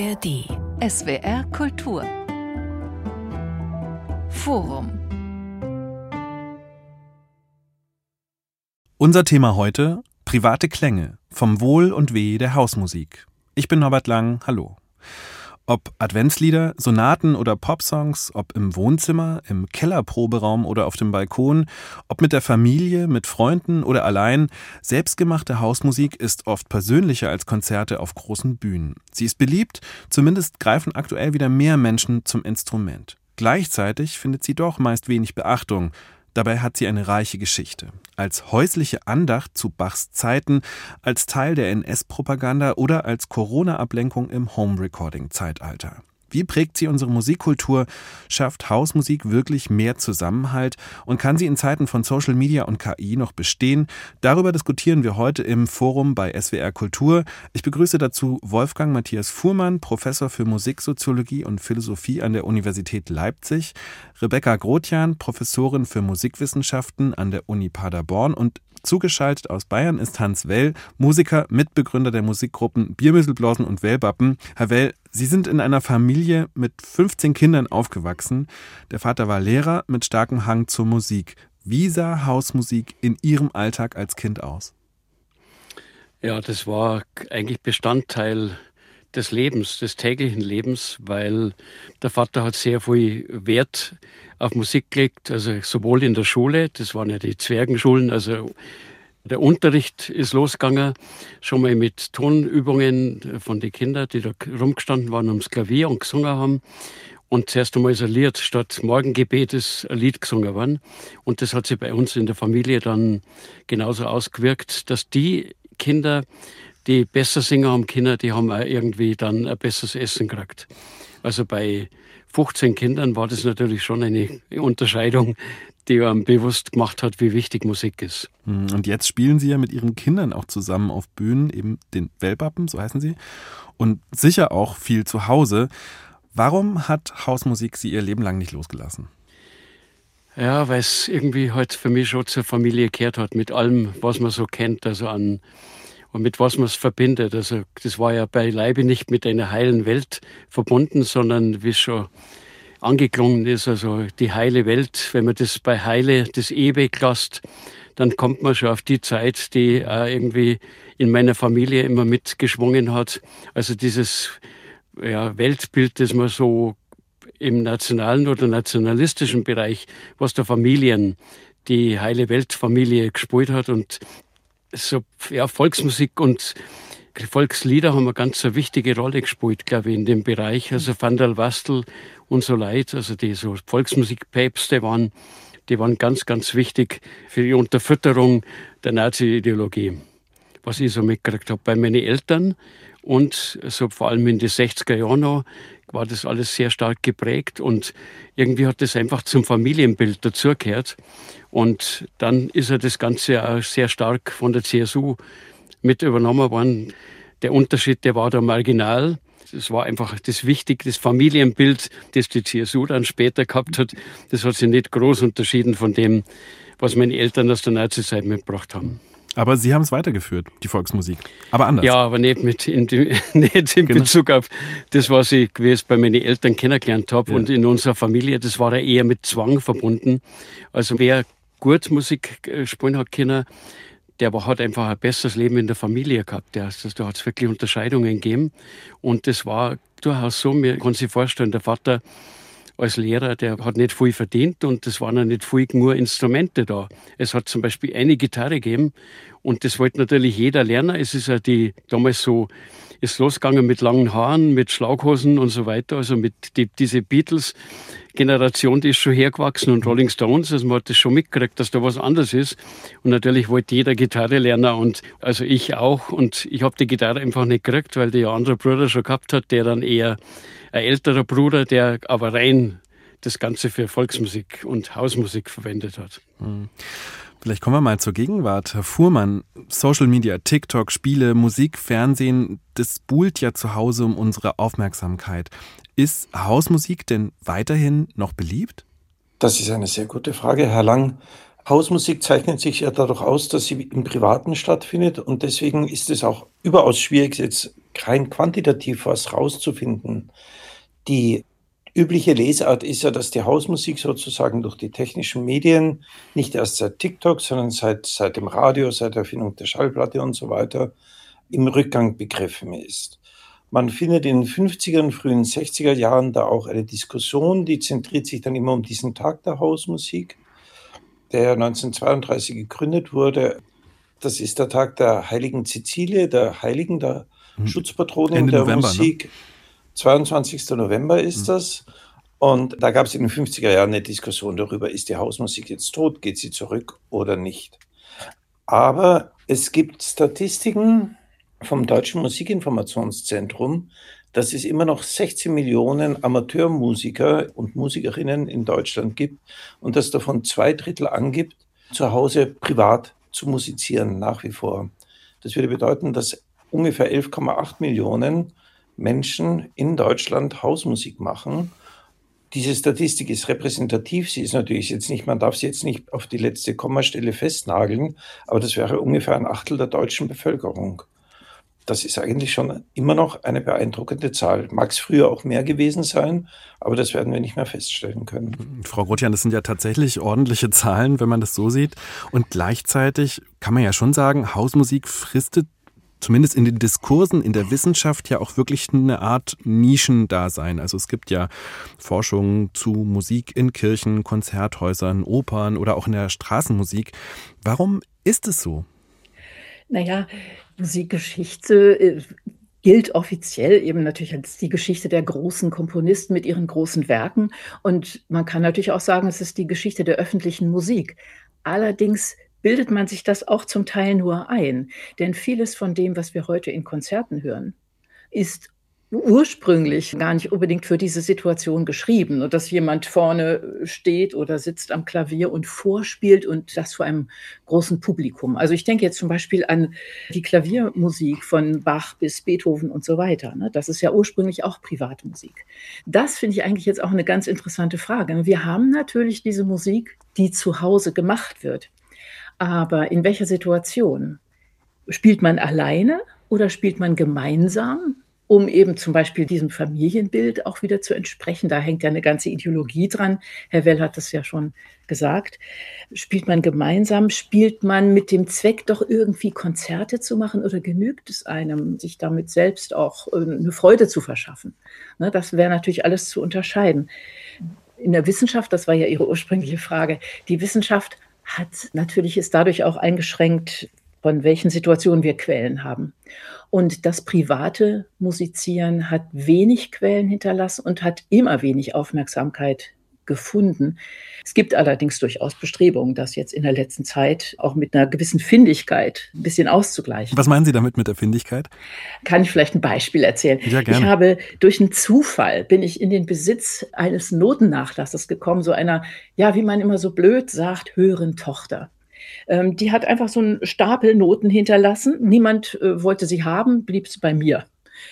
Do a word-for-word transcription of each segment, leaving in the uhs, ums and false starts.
A R D. S W R Kultur. Forum. Unser Thema heute: private Klänge vom Wohl und Weh der Hausmusik. Ich bin Norbert Lang, hallo. Ob Adventslieder, Sonaten oder Popsongs, ob im Wohnzimmer, im Kellerproberaum oder auf dem Balkon, ob mit der Familie, mit Freunden oder allein, selbstgemachte Hausmusik ist oft persönlicher als Konzerte auf großen Bühnen. Sie ist beliebt, zumindest greifen aktuell wieder mehr Menschen zum Instrument. Gleichzeitig findet sie doch meist wenig Beachtung. Dabei hat sie eine reiche Geschichte. Als häusliche Andacht zu Bachs Zeiten, als Teil der N S-Propaganda oder als Corona-Ablenkung im Home-Recording-Zeitalter. Wie prägt sie unsere Musikkultur? Schafft Hausmusik wirklich mehr Zusammenhalt? Und kann sie in Zeiten von Social Media und K I noch bestehen? Darüber diskutieren wir heute im Forum bei S W R Kultur. Ich begrüße dazu Wolfgang Matthias Fuhrmann, Professor für Musiksoziologie und Philosophie an der Universität Leipzig, Rebecca Grotian, Professorin für Musikwissenschaften an der Uni Paderborn, und zugeschaltet aus Bayern ist Hans Well, Musiker, Mitbegründer der Musikgruppen Biermüsselblasen und Wellbappen. Herr Well, Sie sind in einer Familie mit fünfzehn Kindern aufgewachsen. Der Vater war Lehrer mit starkem Hang zur Musik. Wie sah Hausmusik in Ihrem Alltag als Kind aus? Ja, das war eigentlich Bestandteil des Lebens, des täglichen Lebens, weil der Vater hat sehr viel Wert auf Musik gelegt, also sowohl in der Schule, das waren ja die Zwergenschulen, also der Unterricht ist losgegangen, schon mal mit Tonübungen von den Kindern, die da rumgestanden waren ums Klavier und gesungen haben. Und zuerst einmal ist ein Lied, statt Morgengebet ist ein Lied gesungen worden. Und das hat sich bei uns in der Familie dann genauso ausgewirkt, dass die Kinder, die besser singen haben können, die haben auch irgendwie dann ein besseres Essen gekriegt. Also bei fünfzehn Kindern war das natürlich schon eine Unterscheidung, die einem bewusst gemacht hat, wie wichtig Musik ist. Und jetzt spielen Sie ja mit Ihren Kindern auch zusammen auf Bühnen, eben den Wellbappen, so heißen sie, und sicher auch viel zu Hause. Warum hat Hausmusik Sie Ihr Leben lang nicht losgelassen? Ja, weil es irgendwie halt für mich schon zur Familie gehört hat, mit allem, was man so kennt, also an und mit was man es verbindet. Also das war ja beileibe nicht mit einer heilen Welt verbunden, sondern wie es schon angeklungen ist, also die heile Welt, wenn man das bei Heile, das E weglässt, dann kommt man schon auf die Zeit, die auch irgendwie in meiner Familie immer mitgeschwungen hat. Also dieses ja, Weltbild, das man so im nationalen oder nationalistischen Bereich, was der Familien, die heile Weltfamilie gespielt hat, und so ja, Volksmusik und Volkslieder haben eine ganz eine wichtige Rolle gespielt, glaube ich, in dem Bereich. Also Van der Wastel und so Leute, also die so Volksmusikpäpste waren, die waren ganz, ganz wichtig für die Unterfütterung der Nazi-Ideologie. Was ich so mitgekriegt habe bei meinen Eltern und so vor allem in den sechziger Jahren noch, war das alles sehr stark geprägt, und irgendwie hat das einfach zum Familienbild dazugehört. Und dann ist ja das Ganze auch sehr stark von der C S U mit übernommen worden. Der Unterschied, der war da marginal. Es war einfach das Wichtige, das Familienbild, das die C S U dann später gehabt hat. Das hat sich nicht groß unterschieden von dem, was meine Eltern aus der Nazizeit mitgebracht haben. Aber Sie haben es weitergeführt, die Volksmusik. Aber anders. Ja, aber nicht, mit in, die, nicht in genau. Bezug auf das, was ich gewesen bei meinen Eltern kennengelernt habe. Ja. Und in unserer Familie, das war ja eher mit Zwang verbunden. Also wer gut Musik spielen hat können, der hat einfach ein besseres Leben in der Familie gehabt. Da hat es wirklich Unterscheidungen gegeben. Und das war durchaus so, man kann sich vorstellen, der Vater als Lehrer, der hat nicht viel verdient, und es waren ja nicht viel nur Instrumente da. Es hat zum Beispiel eine Gitarre gegeben, und das wollte natürlich jeder lernen. Es ist ja die damals so, ist losgegangen mit langen Haaren, mit Schlaghosen und so weiter. Also mit die, diese Beatles-Generation, die ist schon hergewachsen, und Rolling Stones, also man hat das schon mitgekriegt, dass da was anderes ist. Und natürlich wollte jeder Gitarre lernen, und also ich auch. Und ich habe die Gitarre einfach nicht gekriegt, weil die ein anderer Bruder schon gehabt hat, der dann eher ein älterer Bruder, der aber rein das Ganze für Volksmusik und Hausmusik verwendet hat. Vielleicht kommen wir mal zur Gegenwart. Herr Fuhrmann, Social Media, TikTok, Spiele, Musik, Fernsehen, das buhlt ja zu Hause um unsere Aufmerksamkeit. Ist Hausmusik denn weiterhin noch beliebt? Das ist eine sehr gute Frage, Herr Lang. Hausmusik zeichnet sich ja dadurch aus, dass sie im Privaten stattfindet, und deswegen ist es auch überaus schwierig, jetzt rein quantitativ was rauszufinden. Die übliche Lesart ist ja, dass die Hausmusik sozusagen durch die technischen Medien, nicht erst seit TikTok, sondern seit, seit dem Radio, seit der Erfindung der Schallplatte und so weiter, im Rückgang begriffen ist. Man findet in den fünfziger und frühen sechziger Jahren da auch eine Diskussion, die zentriert sich dann immer um diesen Tag der Hausmusik, der neunzehnhundertzweiunddreißig gegründet wurde. Das ist der Tag der heiligen Cäcilie, der Heiligen, der hm. Schutzpatronin Ende der November, Musik. Ne? zweiundzwanzigster November ist hm. das. Und da gab es in den fünfziger Jahren eine Diskussion darüber, ist die Hausmusik jetzt tot, geht sie zurück oder nicht. Aber es gibt Statistiken vom Deutschen Musikinformationszentrum, dass es immer noch sechzehn Millionen Amateurmusiker und Musikerinnen in Deutschland gibt und dass davon zwei Drittel angibt, zu Hause privat zu musizieren nach wie vor. Das würde bedeuten, dass ungefähr elf Komma acht Millionen Menschen in Deutschland Hausmusik machen. Diese Statistik ist repräsentativ, sie ist natürlich jetzt nicht, man darf sie jetzt nicht auf die letzte Kommastelle festnageln, aber das wäre ungefähr ein Achtel der deutschen Bevölkerung. Das ist eigentlich schon immer noch eine beeindruckende Zahl. Mag es früher auch mehr gewesen sein, aber das werden wir nicht mehr feststellen können. Frau Grotian, das sind ja tatsächlich ordentliche Zahlen, wenn man das so sieht. Und gleichzeitig kann man ja schon sagen, Hausmusik fristet zumindest in den Diskursen in der Wissenschaft ja auch wirklich eine Art Nischendasein. Also es gibt ja Forschungen zu Musik in Kirchen, Konzerthäusern, Opern oder auch in der Straßenmusik. Warum ist es so? Naja, Musikgeschichte äh, gilt offiziell eben natürlich als die Geschichte der großen Komponisten mit ihren großen Werken. Und man kann natürlich auch sagen, es ist die Geschichte der öffentlichen Musik. Allerdings bildet man sich das auch zum Teil nur ein. Denn vieles von dem, was wir heute in Konzerten hören, ist ursprünglich gar nicht unbedingt für diese Situation geschrieben. Und dass jemand vorne steht oder sitzt am Klavier und vorspielt und das vor einem großen Publikum. Also ich denke jetzt zum Beispiel an die Klaviermusik von Bach bis Beethoven und so weiter. Das ist ja ursprünglich auch Privatmusik. Das finde ich eigentlich jetzt auch eine ganz interessante Frage. Wir haben natürlich diese Musik, die zu Hause gemacht wird. Aber in welcher Situation? Spielt man alleine oder spielt man gemeinsam, um eben zum Beispiel diesem Familienbild auch wieder zu entsprechen? Da hängt ja eine ganze Ideologie dran. Herr Well hat das ja schon gesagt. Spielt man gemeinsam? Spielt man mit dem Zweck, doch irgendwie Konzerte zu machen? Oder genügt es einem, sich damit selbst auch eine Freude zu verschaffen? Das wäre natürlich alles zu unterscheiden. In der Wissenschaft, das war ja Ihre ursprüngliche Frage, die Wissenschaft hat natürlich ist dadurch auch eingeschränkt, von welchen Situationen wir Quellen haben. Und das private Musizieren hat wenig Quellen hinterlassen und hat immer wenig Aufmerksamkeit gefunden. Es gibt allerdings durchaus Bestrebungen, das jetzt in der letzten Zeit auch mit einer gewissen Findigkeit ein bisschen auszugleichen. Was meinen Sie damit mit der Findigkeit? Kann ich vielleicht ein Beispiel erzählen? Ja, gerne. Ich habe durch einen Zufall bin ich in den Besitz eines Notennachlasses gekommen, so einer, ja, wie man immer so blöd sagt, höheren Tochter. Ähm, die hat einfach so einen Stapel Noten hinterlassen. Niemand äh, wollte sie haben, blieb es bei mir.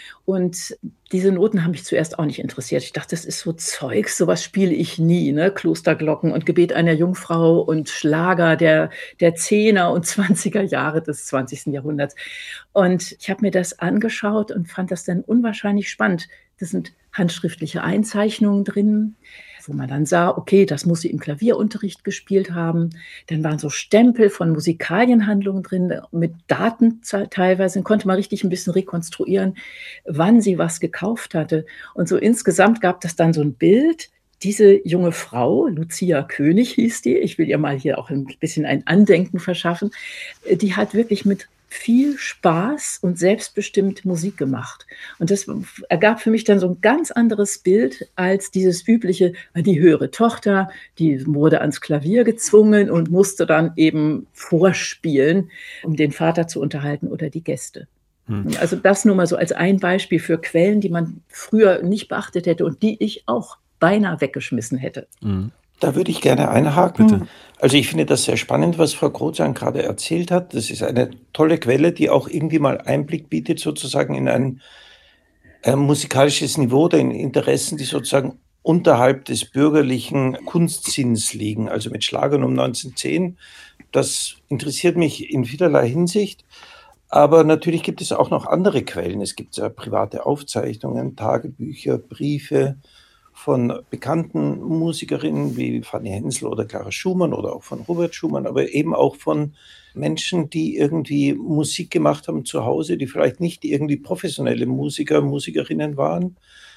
Und diese Noten haben mich zuerst auch nicht interessiert. Ich dachte, das ist so Zeugs, sowas spiele ich nie, ne? Klosterglocken und Gebet einer Jungfrau und Schlager der, der Zehner und Zwanziger Jahre des zwanzigsten Jahrhunderts. Und ich habe mir das angeschaut und fand das dann unwahrscheinlich spannend. Das sind handschriftliche Einzeichnungen drin, wo man dann sah, okay, das muss sie im Klavierunterricht gespielt haben. Dann waren so Stempel von Musikalienhandlungen drin, mit Daten teilweise. Dann konnte man richtig ein bisschen rekonstruieren, wann sie was gekauft hatte. Und so insgesamt gab es dann so ein Bild. Diese junge Frau, Lucia König hieß die, ich will ihr mal hier auch ein bisschen ein Andenken verschaffen, die hat wirklich mit viel Spaß und selbstbestimmt Musik gemacht. Und das ergab für mich dann so ein ganz anderes Bild als dieses übliche, die höhere Tochter, die wurde ans Klavier gezwungen und musste dann eben vorspielen, um den Vater zu unterhalten oder die Gäste. Hm. Also das nur mal so als ein Beispiel für Quellen, die man früher nicht beachtet hätte und die ich auch beinahe weggeschmissen hätte. Hm. Da würde ich gerne einhaken. Bitte. Also ich finde das sehr spannend, was Frau Grotian gerade erzählt hat. Das ist eine tolle Quelle, die auch irgendwie mal Einblick bietet sozusagen in ein äh, musikalisches Niveau oder in Interessen, die sozusagen unterhalb des bürgerlichen Kunstsinns liegen. Also mit Schlagern um neunzehnhundertzehn. Das interessiert mich in vielerlei Hinsicht. Aber natürlich gibt es auch noch andere Quellen. Es gibt äh, private Aufzeichnungen, Tagebücher, Briefe von bekannten Musikerinnen wie Fanny Hensel oder Clara Schumann oder auch von Robert Schumann, aber eben auch von Menschen, die irgendwie Musik gemacht haben zu Hause, die vielleicht nicht irgendwie professionelle Musiker, Musikerinnen waren.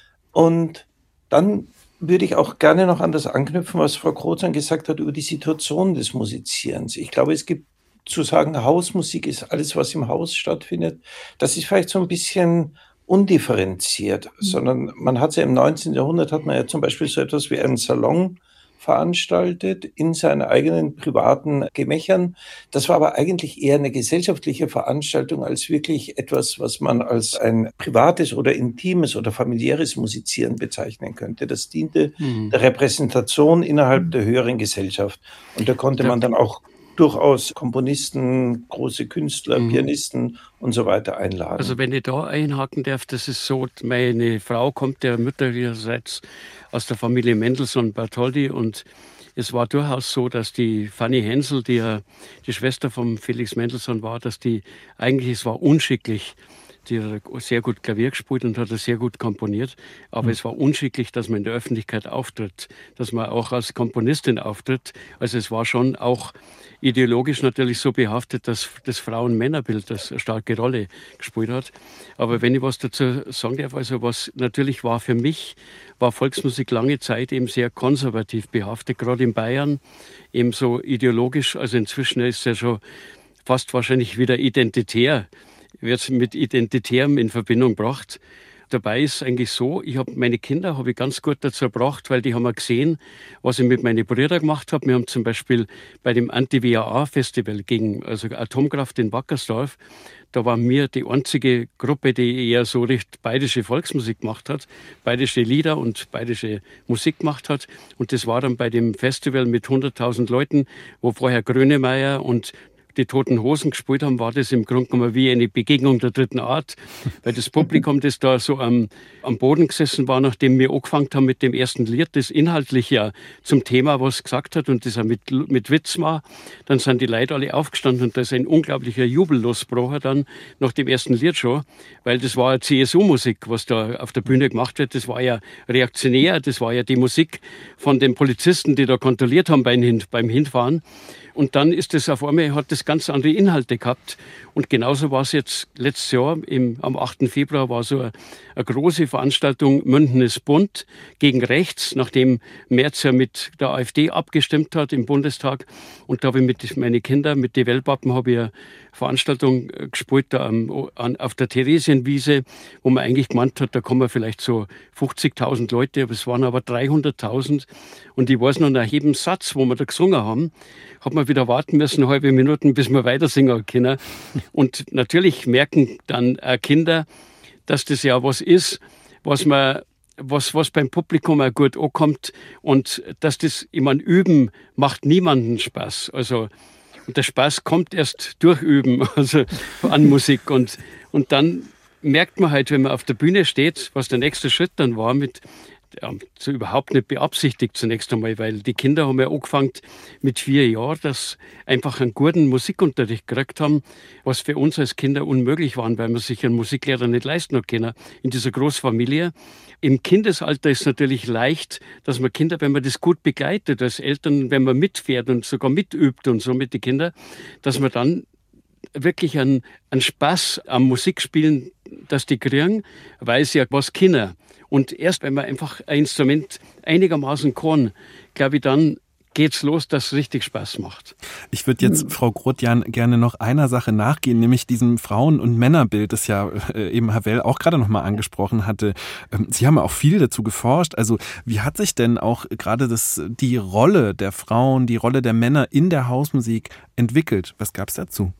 Und dann würde ich auch gerne noch an das anknüpfen, was Frau Krozan gesagt hat über die Situation des Musizierens. Ich glaube, es gibt zu sagen, Hausmusik ist alles, was im Haus stattfindet, das ist vielleicht so ein bisschen undifferenziert, sondern man hat ja im neunzehnten Jahrhundert hat man ja zum Beispiel so etwas wie einen Salon veranstaltet in seinen eigenen privaten Gemächern. Das war aber eigentlich eher eine gesellschaftliche Veranstaltung als wirklich etwas, was man als ein privates oder intimes oder familiäres Musizieren bezeichnen könnte. Das diente Mhm. der Repräsentation innerhalb der höheren Gesellschaft. Und da konnte man dann auch durchaus Komponisten, große Künstler, Mhm. Pianisten und so weiter einladen. Also wenn ich da einhaken darf, das ist so, meine Frau kommt ja mütterlicherseits aus der Familie Mendelssohn-Bartholdy und es war durchaus so, dass die Fanny Hensel, die ja die Schwester von Felix Mendelssohn war, dass die eigentlich, es war unschicklich, die hat sehr gut Klavier gespielt und hat das sehr gut komponiert, aber es war unschicklich, dass man in der Öffentlichkeit auftritt, dass man auch als Komponistin auftritt. Also es war schon auch ideologisch natürlich so behaftet, dass das Frauen-Männer-Bild das eine starke Rolle gespielt hat. Aber wenn ich was dazu sagen darf, also was natürlich war für mich, war Volksmusik lange Zeit eben sehr konservativ behaftet, gerade in Bayern, eben so ideologisch. Also inzwischen ist es ja schon fast wahrscheinlich wieder identitär, wird mit Identitärem in Verbindung gebracht. Dabei ist es eigentlich so, ich habe meine Kinder habe ich ganz gut dazu gebracht, weil die haben ja gesehen, was ich mit meinen Brüdern gemacht habe. Wir haben zum Beispiel bei dem Anti-W A A-Festival gegen also Atomkraft in Wackersdorf, da waren wir die einzige Gruppe, die eher so recht bayerische Volksmusik gemacht hat, bayerische Lieder und bayerische Musik gemacht hat. Und das war dann bei dem Festival mit hunderttausend Leuten, wo vorher Grönemeyer und die Toten Hosen gespielt haben, war das im Grunde genommen wie eine Begegnung der dritten Art, weil das Publikum, das da so am, am Boden gesessen war, nachdem wir angefangen haben mit dem ersten Lied, das inhaltlich ja zum Thema was gesagt hat und das auch mit, mit Witz war, dann sind die Leute alle aufgestanden und da ist ein unglaublicher Jubel losgebrochen dann nach dem ersten Lied schon, weil das war ja C S U-Musik, was da auf der Bühne gemacht wird, das war ja reaktionär, das war ja die Musik von den Polizisten, die da kontrolliert haben beim, beim Hinfahren. Und dann ist es auf einmal, hat das ganz andere Inhalte gehabt. Und genauso war es jetzt letztes Jahr, im, am achten Februar war so eine, eine große Veranstaltung, München ist bunt, gegen rechts, nachdem Merz ja mit der AfD abgestimmt hat im Bundestag. Und da habe ich mit meinen Kindern, mit den Wellpappen, habe ich eine Veranstaltung gespielt da am, an, auf der Theresienwiese, wo man eigentlich gemeint hat, da kommen vielleicht so fünfzigtausend Leute, aber es waren aber dreihunderttausend. Und ich weiß noch, nach jedem Satz, wo wir da gesungen haben, hat man wieder warten müssen, halbe Minuten, bis wir weiter singen können. Und natürlich merken dann auch Kinder, dass das ja was ist, was man, was, was beim Publikum auch gut ankommt und dass das, ich meine, Üben macht niemanden Spaß. Also, und der Spaß kommt erst durch Üben, also an Musik. Und, und dann merkt man halt, wenn man auf der Bühne steht, was der nächste Schritt dann war mit, ja, so überhaupt nicht beabsichtigt zunächst einmal, weil die Kinder haben ja angefangen mit vier Jahren, dass einfach einen guten Musikunterricht gekriegt haben, was für uns als Kinder unmöglich war, weil man sich einen Musiklehrer nicht leisten hat können in dieser Großfamilie. Im Kindesalter ist es natürlich leicht, dass man Kinder, wenn man das gut begleitet, als Eltern, wenn man mitfährt und sogar mitübt und so mit den Kindern, dass man dann wirklich einen, einen Spaß am Musikspielen, dass die kriegen, weil sie ja was können. Und erst wenn man einfach ein Instrument einigermaßen kann, glaube ich, dann geht's los, dass es richtig Spaß macht. Ich würde jetzt, Frau Grotjan, gerne noch einer Sache nachgehen, nämlich diesem Frauen- und Männerbild, das ja äh, eben Herr Well auch gerade noch mal angesprochen hatte. Ähm, Sie haben auch viel dazu geforscht. Also wie hat sich denn auch gerade das, die Rolle der Frauen, die Rolle der Männer in der Hausmusik entwickelt? Was gab's dazu?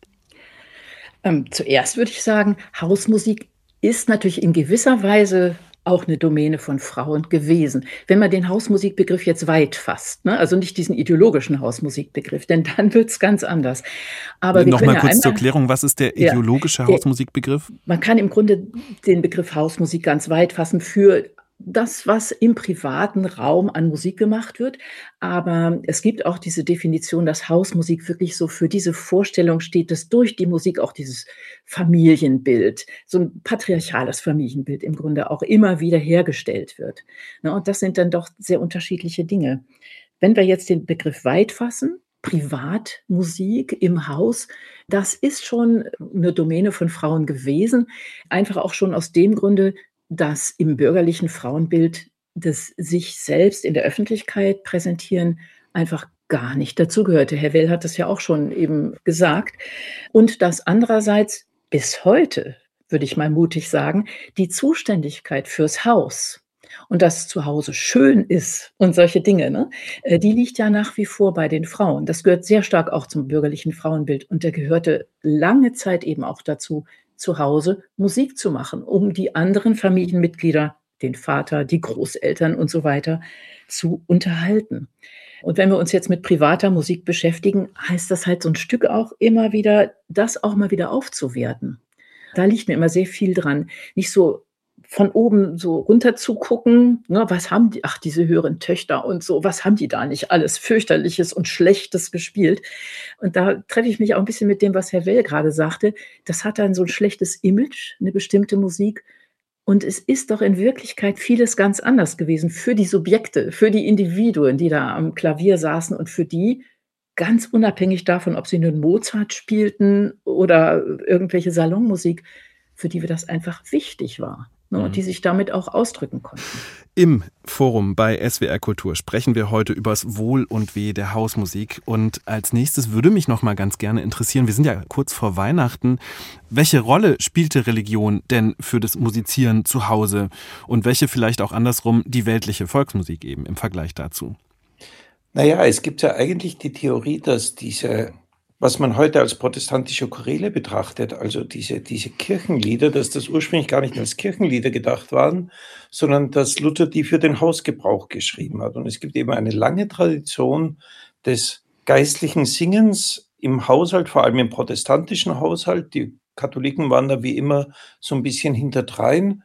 Ähm, zuerst würde ich sagen, Hausmusik ist natürlich in gewisser Weise auch eine Domäne von Frauen gewesen. Wenn man den Hausmusikbegriff jetzt weit fasst, ne? Also nicht diesen ideologischen Hausmusikbegriff, denn dann wird's ganz anders. Aber wir Noch können mal ja kurz einmal, zur Klärung, was ist der Ja, ideologische der- Hausmusikbegriff? man kann im Grunde den Begriff Hausmusik ganz weit fassen für das, was im privaten Raum an Musik gemacht wird. Aber es gibt auch diese Definition, dass Hausmusik wirklich so für diese Vorstellung steht, dass durch die Musik auch dieses Familienbild, so ein patriarchales Familienbild im Grunde auch immer wieder hergestellt wird. Ne, und das sind dann doch sehr unterschiedliche Dinge. Wenn wir jetzt den Begriff weit fassen, Privatmusik im Haus, das ist schon eine Domäne von Frauen gewesen. Einfach auch schon aus dem Grunde, dass im bürgerlichen Frauenbild das sich selbst in der Öffentlichkeit präsentieren einfach gar nicht dazugehörte. Herr Well hat das ja auch schon eben gesagt. Und dass andererseits bis heute, würde ich mal mutig sagen, die Zuständigkeit fürs Haus und dass zu Hause schön ist und solche Dinge, ne, äh, die liegt ja nach wie vor bei den Frauen. Das gehört sehr stark auch zum bürgerlichen Frauenbild. Und da gehörte lange Zeit eben auch dazu, zu Hause Musik zu machen, um die anderen Familienmitglieder, den Vater, die Großeltern und so weiter, zu unterhalten. Und wenn wir uns jetzt mit privater Musik beschäftigen, heißt das halt so ein Stück auch immer wieder, das auch mal wieder aufzuwerten. Da liegt mir immer sehr viel dran. Nicht so von oben so runter zu gucken, ne, was haben die, ach, diese höheren Töchter und so, was haben die da nicht alles fürchterliches und Schlechtes gespielt? Und da treffe ich mich auch ein bisschen mit dem, was Herr Well gerade sagte. Das hat dann so ein schlechtes Image, eine bestimmte Musik. Und es ist doch in Wirklichkeit vieles ganz anders gewesen für die Subjekte, für die Individuen, die da am Klavier saßen und für die, ganz unabhängig davon, ob sie nun Mozart spielten oder irgendwelche Salonmusik, für die wir das einfach wichtig war. Ne, und die sich damit auch ausdrücken konnten. Im Forum bei S W R Kultur sprechen wir heute übers Wohl und Weh der Hausmusik. Und als nächstes würde mich noch mal ganz gerne interessieren, wir sind ja kurz vor Weihnachten, welche Rolle spielte Religion denn für das Musizieren zu Hause und welche vielleicht auch andersrum die weltliche Volksmusik eben im Vergleich dazu? Naja, es gibt ja eigentlich die Theorie, dass diese, was man heute als protestantische Choräle betrachtet, also diese, diese Kirchenlieder, dass das ursprünglich gar nicht als Kirchenlieder gedacht waren, sondern dass Luther die für den Hausgebrauch geschrieben hat. Und es gibt eben eine lange Tradition des geistlichen Singens im Haushalt, vor allem im protestantischen Haushalt. Die Katholiken waren da wie immer so ein bisschen hinterdrein.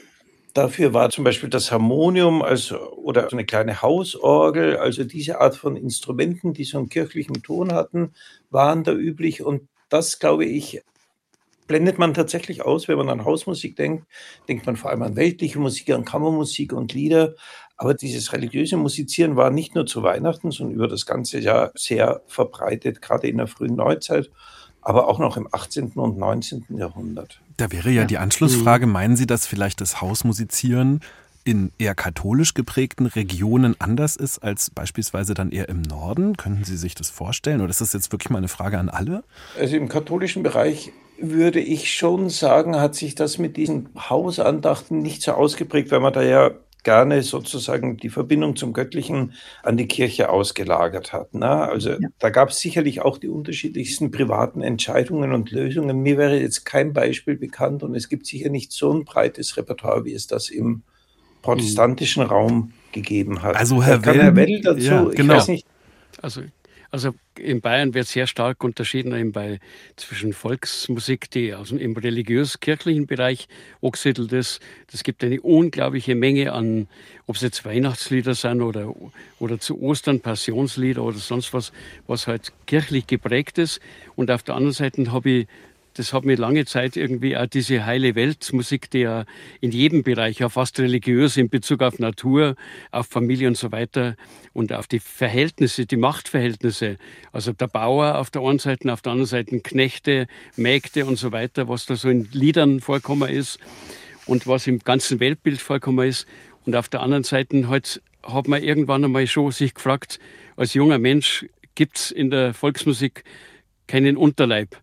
Dafür war zum Beispiel das Harmonium also, oder eine kleine Hausorgel, also diese Art von Instrumenten, die so einen kirchlichen Ton hatten, waren da üblich. Und das, glaube ich, blendet man tatsächlich aus, wenn man an Hausmusik denkt. Denkt man vor allem an weltliche Musik, an Kammermusik und Lieder. Aber dieses religiöse Musizieren war nicht nur zu Weihnachten, sondern über das ganze Jahr sehr verbreitet, gerade in der frühen Neuzeit, aber auch noch im achtzehnten und neunzehnten Jahrhundert. Da wäre ja, ja die Anschlussfrage, meinen Sie, dass vielleicht das Hausmusizieren in eher katholisch geprägten Regionen anders ist als beispielsweise dann eher im Norden? Könnten Sie sich das vorstellen? Oder ist das jetzt wirklich mal eine Frage an alle? Also im katholischen Bereich würde ich schon sagen, hat sich das mit diesen Hausandachten nicht so ausgeprägt, weil man da ja gerne sozusagen die Verbindung zum Göttlichen an die Kirche ausgelagert hat. Ne? Also ja. Da gab es sicherlich auch die unterschiedlichsten privaten Entscheidungen und Lösungen. Mir wäre jetzt kein Beispiel bekannt und es gibt sicher nicht so ein breites Repertoire, wie es das im protestantischen mhm. Raum gegeben hat. Also Herr Kann Herr Well dazu, ja, genau. ich weiß nicht. Also Also in Bayern wird sehr stark unterschieden eben bei, zwischen Volksmusik, die aus dem im religiös-kirchlichen Bereich angesiedelt ist. Das gibt eine unglaubliche Menge an, ob es jetzt Weihnachtslieder sind oder, oder zu Ostern Passionslieder oder sonst was, was halt kirchlich geprägt ist. Und auf der anderen Seite habe ich Das hat mir lange Zeit irgendwie auch diese heile Weltmusik, die ja in jedem Bereich, ja fast religiös in Bezug auf Natur, auf Familie und so weiter und auf die Verhältnisse, die Machtverhältnisse. Also der Bauer auf der einen Seite, auf der anderen Seite Knechte, Mägde und so weiter, was da so in Liedern vorkommen ist und was im ganzen Weltbild vorkommen ist. Und auf der anderen Seite halt, hat man irgendwann einmal schon sich gefragt, als junger Mensch gibt es in der Volksmusik keinen Unterleib.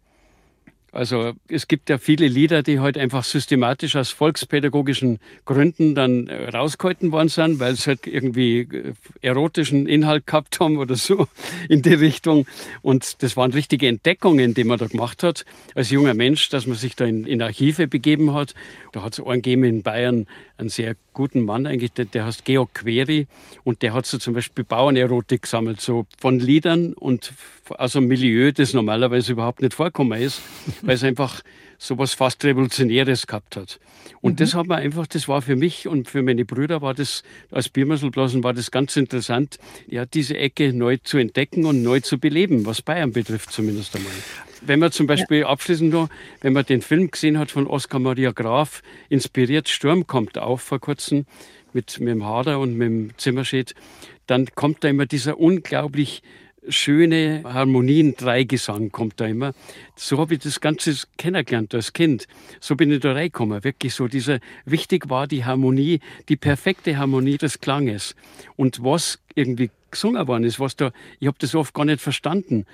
Also es gibt ja viele Lieder, die halt einfach systematisch aus volkspädagogischen Gründen dann rausgehalten worden sind, weil es halt irgendwie erotischen Inhalt gehabt haben oder so in die Richtung. Und das waren richtige Entdeckungen, die man da gemacht hat als junger Mensch, dass man sich da in, in Archive begeben hat. Da hat es einen gegeben in Bayern, einen sehr guten Mann eigentlich, der, der heißt Georg Query und der hat so zum Beispiel Bauernerotik gesammelt, so von Liedern und aus einem Milieu, das normalerweise überhaupt nicht vorkommen ist. weil es einfach so was fast Revolutionäres gehabt hat. Und mhm. das hat man einfach, das war für mich und für meine Brüder war das, als Biermesselblasen war das ganz interessant, ja, diese Ecke neu zu entdecken und neu zu beleben, was Bayern betrifft zumindest einmal. Wenn man zum Beispiel ja. abschließend noch, wenn man den Film gesehen hat von Oskar Maria Graf, inspiriert Sturm kommt auf vor kurzem mit, mit dem Hader und mit dem Zimmerschäd, dann kommt da immer dieser unglaublich schöne Harmonien-Dreigesang kommt da immer. So habe ich das Ganze kennengelernt als Kind. So bin ich da reingekommen. Wirklich so dieser, wichtig war die Harmonie, die perfekte Harmonie des Klanges. Und was irgendwie gesungen worden ist, was da, ich habe das oft gar nicht verstanden.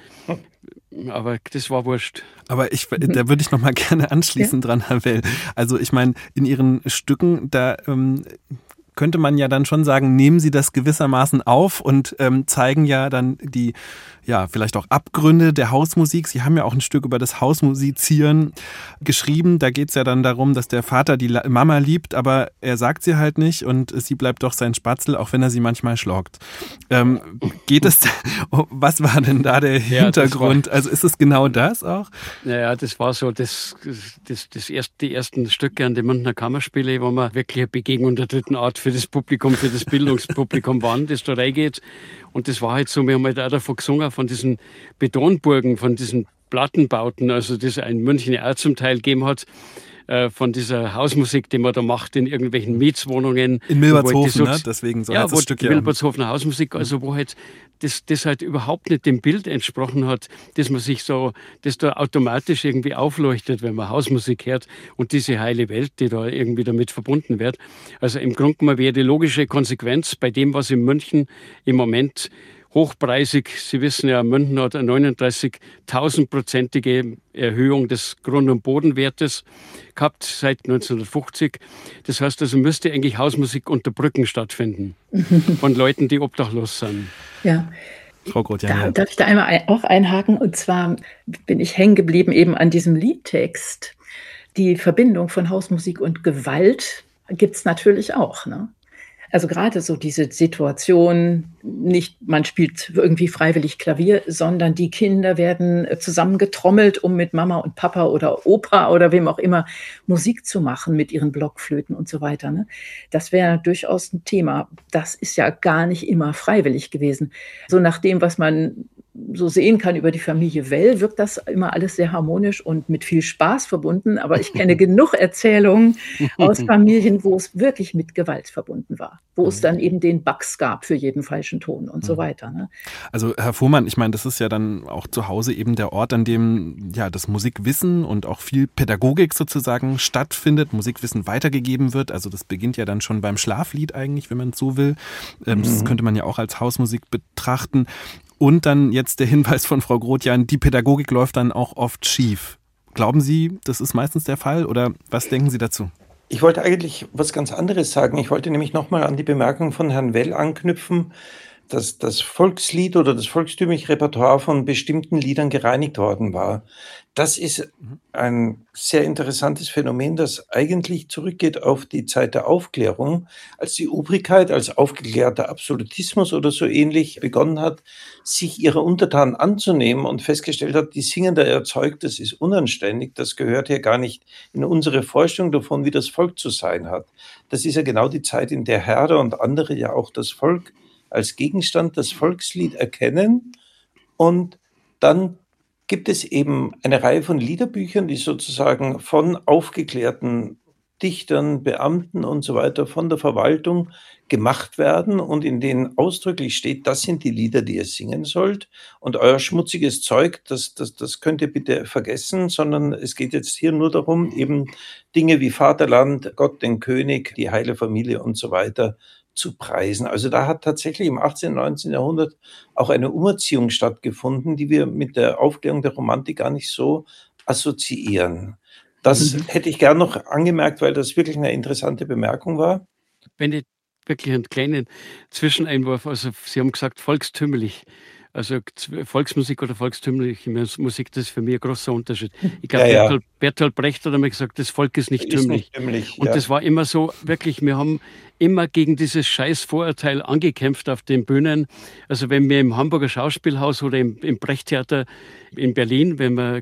Aber das war wurscht. Aber ich, da würde ich noch mal gerne anschließen ja. dran, Herr Well. Also ich meine, in Ihren Stücken, da ähm, könnte man ja dann schon sagen, nehmen Sie das gewissermaßen auf und ähm, zeigen ja dann die, ja, vielleicht auch Abgründe der Hausmusik. Sie haben ja auch ein Stück über das Hausmusizieren geschrieben. Da geht es ja dann darum, dass der Vater die Mama liebt, aber er sagt sie halt nicht und sie bleibt doch sein Spatzel, auch wenn er sie manchmal schlagt. Ähm, geht es, was war denn da der ja, Hintergrund? War, also ist es genau das auch? Naja, das war so das, das, das erste, die ersten Stücke an den Münchner Kammerspiele, wo man wirklich eine Begegnung der dritten Art für das Publikum, für das Bildungspublikum waren, das da reingeht. Und das war halt so, wir haben halt auch davon gesungen, von diesen Betonburgen, von diesen Plattenbauten, also das in München auch zum Teil gegeben hat, äh, von dieser Hausmusik, die man da macht in irgendwelchen Mietswohnungen. In Milbertshofen, so, ne? Deswegen so ja, heißt das Stück ja. Milbertshofener Hausmusik, also wo halt das, das halt überhaupt nicht dem Bild entsprochen hat, dass man sich so, das da automatisch irgendwie aufleuchtet, wenn man Hausmusik hört und diese heile Welt, die da irgendwie damit verbunden wird. Also im Grunde genommen wäre die logische Konsequenz bei dem, was in München im Moment hochpreisig, Sie wissen ja, München hat eine neununddreißigtausendprozentige Erhöhung des Grund- und Bodenwertes gehabt seit neunzehnhundertfünfzig. Das heißt also, müsste eigentlich Hausmusik unter Brücken stattfinden von Leuten, die obdachlos sind. Ja. Frau Groth, ja, da, ja. Darf ich da einmal ein, auch einhaken? Und zwar bin ich hängen geblieben eben an diesem Liedtext. Die Verbindung von Hausmusik und Gewalt gibt es natürlich auch, ne? Also gerade so diese Situation, nicht man spielt irgendwie freiwillig Klavier, sondern die Kinder werden zusammengetrommelt, um mit Mama und Papa oder Opa oder wem auch immer Musik zu machen mit ihren Blockflöten und so weiter, ne? Das wäre durchaus ein Thema. Das ist ja gar nicht immer freiwillig gewesen. So nach dem, was man so sehen kann über die Familie Well, wirkt das immer alles sehr harmonisch und mit viel Spaß verbunden. Aber ich kenne genug Erzählungen aus Familien, wo es wirklich mit Gewalt verbunden war. Wo es dann eben den Bugs gab für jeden falschen Ton und so weiter. Ne? Also Herr Fuhrmann, ich meine, das ist ja dann auch zu Hause eben der Ort, an dem ja das Musikwissen und auch viel Pädagogik sozusagen stattfindet, Musikwissen weitergegeben wird. Also das beginnt ja dann schon beim Schlaflied eigentlich, wenn man es so will. Ähm, mhm. Das könnte man ja auch als Hausmusik betrachten. Und dann jetzt der Hinweis von Frau Groth-Jan, die Pädagogik läuft dann auch oft schief. Glauben Sie, das ist meistens der Fall oder was denken Sie dazu? Ich wollte eigentlich was ganz anderes sagen. Ich wollte nämlich nochmal an die Bemerkung von Herrn Well anknüpfen, dass das Volkslied oder das volkstümliche Repertoire von bestimmten Liedern gereinigt worden war. Das ist ein sehr interessantes Phänomen, das eigentlich zurückgeht auf die Zeit der Aufklärung, als die Obrigkeit als aufgeklärter Absolutismus oder so ähnlich begonnen hat, sich ihrer Untertanen anzunehmen und festgestellt hat, die singen da erzeugt, das ist unanständig, das gehört hier gar nicht in unsere Vorstellung davon, wie das Volk zu sein hat. Das ist ja genau die Zeit, in der Herder und andere ja auch das Volk als Gegenstand, das Volkslied erkennen, und dann gibt es eben eine Reihe von Liederbüchern, die sozusagen von aufgeklärten Dichtern, Beamten und so weiter von der Verwaltung gemacht werden und in denen ausdrücklich steht, das sind die Lieder, die ihr singen sollt, und euer schmutziges Zeug, das, das, das könnt ihr bitte vergessen, sondern es geht jetzt hier nur darum, eben Dinge wie Vaterland, Gott, den König, die heile Familie und so weiter zu preisen. Also da hat tatsächlich im achtzehnten und neunzehnten Jahrhundert auch eine Umerziehung stattgefunden, die wir mit der Aufklärung der Romantik gar nicht so assoziieren. Das mhm. hätte ich gern noch angemerkt, weil das wirklich eine interessante Bemerkung war. Wenn ich wirklich einen kleinen Zwischeneinwurf, also Sie haben gesagt volkstümlich. Also Volksmusik oder volkstümliche Musik, das ist für mich ein großer Unterschied. Ich glaube, ja, ja. Bertolt, Bertolt Brecht hat einmal gesagt, das Volk ist nicht ist tümlich. Nicht tümlich. Und ja. das war immer so, wirklich, wir haben immer gegen dieses scheiß Vorurteil angekämpft auf den Bühnen. Also wenn wir im Hamburger Schauspielhaus oder im, im Brechttheater in Berlin, wenn wir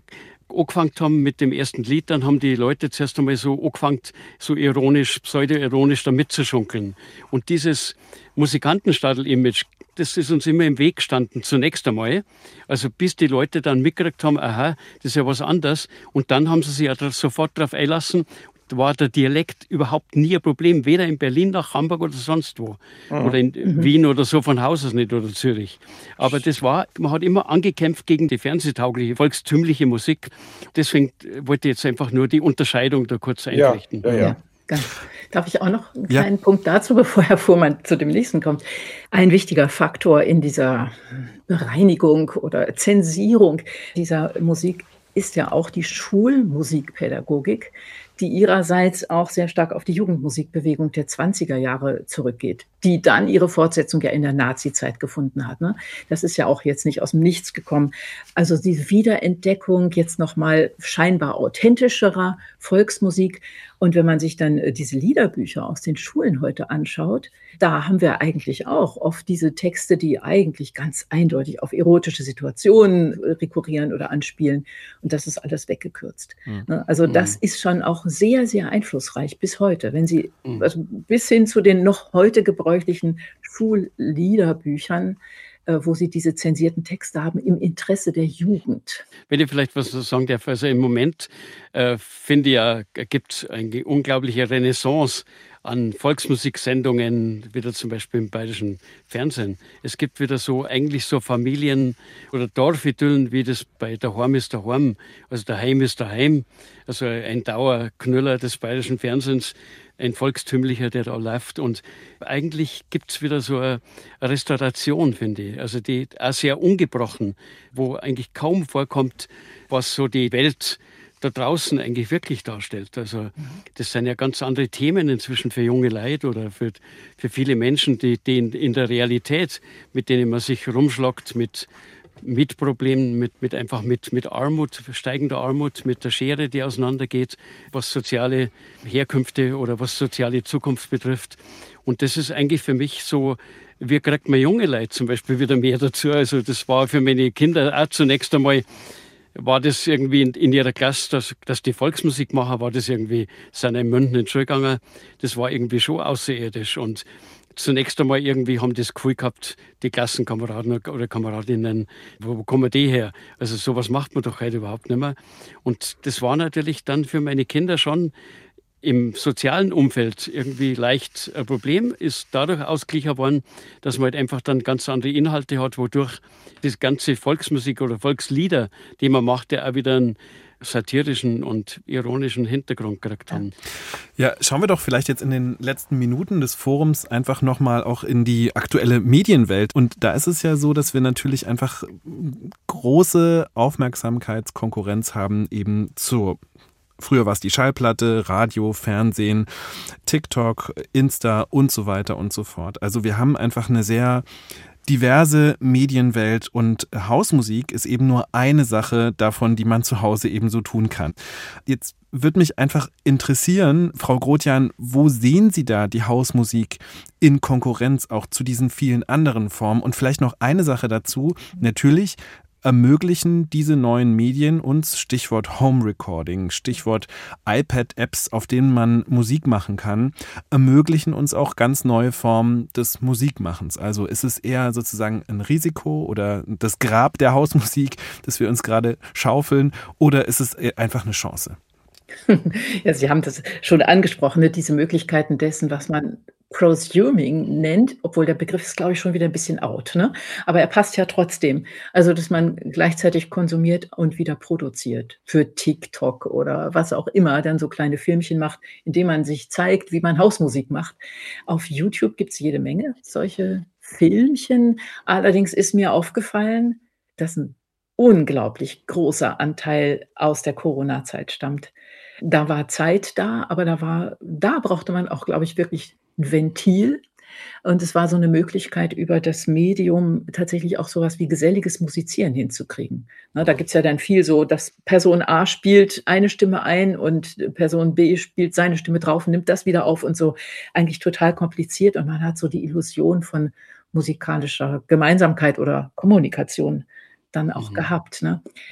angefangen haben mit dem ersten Lied, dann haben die Leute zuerst einmal so angefangen, so ironisch, pseudo-ironisch da mitzuschunkeln. Und dieses Musikantenstadl-Image, das ist uns immer im Weg gestanden, zunächst einmal. Also bis die Leute dann mitgekriegt haben, aha, das ist ja was anderes. Und dann haben sie sich ja sofort darauf einlassen. Da war der Dialekt überhaupt nie ein Problem, weder in Berlin nach Hamburg oder sonst wo. Mhm. Oder in mhm. Wien oder so von Haus aus nicht oder Zürich. Aber das war, man hat immer angekämpft gegen die fernsehtaugliche, volkstümliche Musik. Deswegen wollte ich jetzt einfach nur die Unterscheidung da kurz einrichten. Ja, ja, ja. Ganz. Darf ich auch noch einen kleinen ja. Punkt dazu, bevor Herr Fuhrmann zu dem nächsten kommt? Ein wichtiger Faktor in dieser Bereinigung oder Zensierung dieser Musik ist ja auch die Schulmusikpädagogik, die ihrerseits auch sehr stark auf die Jugendmusikbewegung der zwanziger Jahre zurückgeht, die dann ihre Fortsetzung ja in der Nazizeit gefunden hat. Ne? Das ist ja auch jetzt nicht aus dem Nichts gekommen. Also die Wiederentdeckung jetzt nochmal scheinbar authentischerer Volksmusik. Und wenn man sich dann diese Liederbücher aus den Schulen heute anschaut, da haben wir eigentlich auch oft diese Texte, die eigentlich ganz eindeutig auf erotische Situationen rekurrieren oder anspielen. Und das ist alles weggekürzt. Mhm. Also das mhm. ist schon auch sehr, sehr einflussreich bis heute. Wenn Sie mhm. also bis hin zu den noch heute gebräuchlichen Schulliederbüchern, äh, wo Sie diese zensierten Texte haben, im Interesse der Jugend. Wenn ich vielleicht was sagen darf, also im Moment äh, finde ich ja, gibt es eine unglaubliche Renaissance an Volksmusiksendungen, wieder zum Beispiel im bayerischen Fernsehen. Es gibt wieder so eigentlich so Familien- oder Dorfidyllen, wie das bei Daheim ist daheim, also Daheim ist daheim, also ein Dauerknüller des bayerischen Fernsehens, ein volkstümlicher, der da läuft. Und eigentlich gibt es wieder so eine Restauration, finde ich, also die auch sehr ungebrochen, wo eigentlich kaum vorkommt, was so die Welt da draußen eigentlich wirklich darstellt. Also das sind ja ganz andere Themen inzwischen für junge Leute oder für, für viele Menschen, die, die in, in der Realität, mit denen man sich rumschlagt, mit, mit Problemen, mit, mit einfach mit, mit Armut, steigender Armut, mit der Schere, die auseinandergeht, was soziale Herkünfte oder was soziale Zukunft betrifft. Und das ist eigentlich für mich so, wie kriegt man junge Leute zum Beispiel wieder mehr dazu? Also das war für meine Kinder auch zunächst einmal, war das irgendwie in, in ihrer Klasse, dass, dass die Volksmusik machen, war das irgendwie, sind in München in die Schule gegangen, das war irgendwie schon außerirdisch. Und zunächst einmal irgendwie haben das Gefühl gehabt, die Klassenkameraden oder Kameradinnen, wo, wo kommen die her? Also sowas macht man doch heute überhaupt nicht mehr. Und das war natürlich dann für meine Kinder schon im sozialen Umfeld irgendwie leicht ein Problem, ist dadurch ausgeglichen worden, dass man halt einfach dann ganz andere Inhalte hat, wodurch das ganze Volksmusik oder Volkslieder, die man macht, ja auch wieder einen satirischen und ironischen Hintergrund gekriegt haben. Ja, schauen wir doch vielleicht jetzt in den letzten Minuten des Forums einfach nochmal auch in die aktuelle Medienwelt. Und da ist es ja so, dass wir natürlich einfach große Aufmerksamkeitskonkurrenz haben eben zur Früher war es die Schallplatte, Radio, Fernsehen, TikTok, Insta und so weiter und so fort. Also wir haben einfach eine sehr diverse Medienwelt und Hausmusik ist eben nur eine Sache davon, die man zu Hause eben so tun kann. Jetzt würde mich einfach interessieren, Frau Grothjan, wo sehen Sie da die Hausmusik in Konkurrenz auch zu diesen vielen anderen Formen? Und vielleicht noch eine Sache dazu, natürlich ermöglichen diese neuen Medien uns, Stichwort Home Recording, Stichwort iPad-Apps, auf denen man Musik machen kann, ermöglichen uns auch ganz neue Formen des Musikmachens. Also ist es eher sozusagen ein Risiko oder das Grab der Hausmusik, das wir uns gerade schaufeln, oder ist es einfach eine Chance? Ja, Sie haben das schon angesprochen, ne, diese Möglichkeiten dessen, was man Prosuming nennt, obwohl der Begriff ist, glaube ich, schon wieder ein bisschen out, ne? Aber er passt ja trotzdem. Also, dass man gleichzeitig konsumiert und wieder produziert für TikTok oder was auch immer, dann so kleine Filmchen macht, indem man sich zeigt, wie man Hausmusik macht. Auf YouTube gibt es jede Menge solche Filmchen. Allerdings ist mir aufgefallen, dass ein unglaublich großer Anteil aus der Corona-Zeit stammt. Da war Zeit da, aber da war, da brauchte man auch, glaube ich, wirklich ein Ventil. Und es war so eine Möglichkeit, über das Medium tatsächlich auch sowas wie geselliges Musizieren hinzukriegen. Na, da gibt's ja dann viel so, dass Person A spielt eine Stimme ein und Person B spielt seine Stimme drauf und nimmt das wieder auf und so. Eigentlich total kompliziert und man hat so die Illusion von musikalischer Gemeinsamkeit oder Kommunikation dann auch mhm. gehabt. Ne?